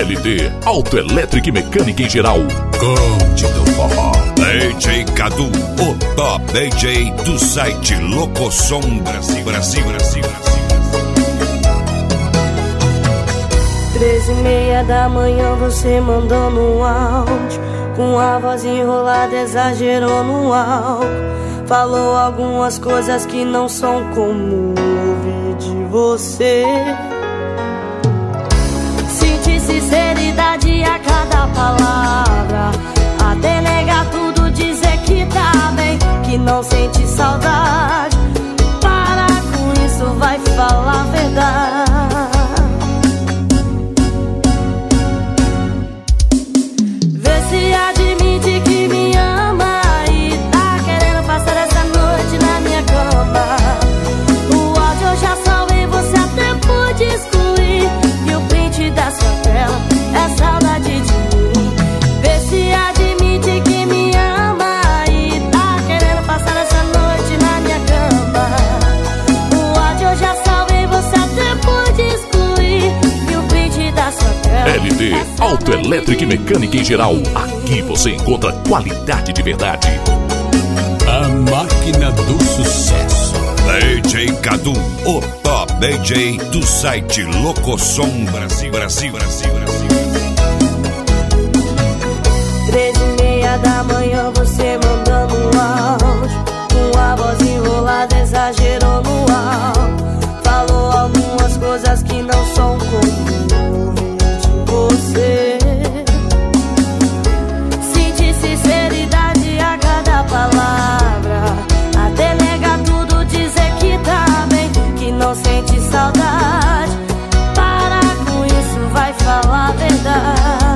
LD Autoelétrica e Mecânica em geral. Conte do forró. DJ Cadu, o top DJ do site Locosom Brasil. 13h30 da manhã você mandando um áudio, com a voz enrolada, exagerou no álcool. Falou algumas coisas que não são comum ouvir de você. Senti sinceridade a cada palavra, até negar tudo, dizer que tá bem, que não sente saudade. Para com isso, vai falar a verdade. Vê se admite que me ama e tá querendo passar essa noite na minha cama. O áudio eu já salvei, você até pôde excluir, e o print da sua tela é saudade de mim. Vê se admite que me ama e tá querendo passar essa noite na minha cama. O áudio eu já salvei, você até pôde excluir, e o print da sua tela LD Autoelétrica e Mecânica em geral. Aqui você encontra qualidade de verdade. A máquina do sucesso. DJ Cadu, o top DJ do site Locosom Brasil. 13h30 da manhã você mandando um áudio, com a voz enrolada, exagerou no álcool. Falou algumas coisas que não são comuns de você. Senti sinceridade a cada palavra, até negar tudo, dizer que tá bem, que não sente saudade. Para com isso, vai falar a verdade.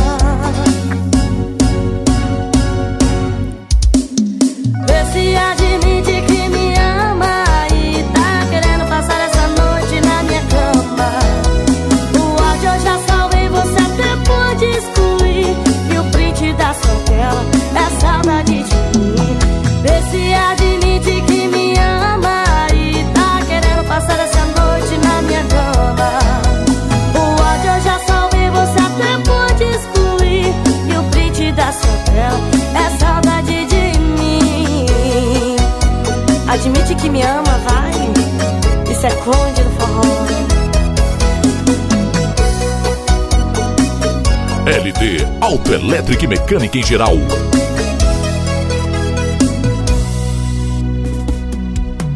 Vê se admite que me ama e tá querendo passar essa noite na minha cama. O áudio eu já salvei, você até pôde excluir, e o print da sua tela é saudade de mim. Vê se admite que me ama e tá querendo passar essa noite na minha cama. O áudio eu já salvei, você até pôde excluir, e o print da sua tela é saudade de mim. Admite que me ama, vai. Isso é Conde do forró. LD Autoelétrica e Mecânica em geral.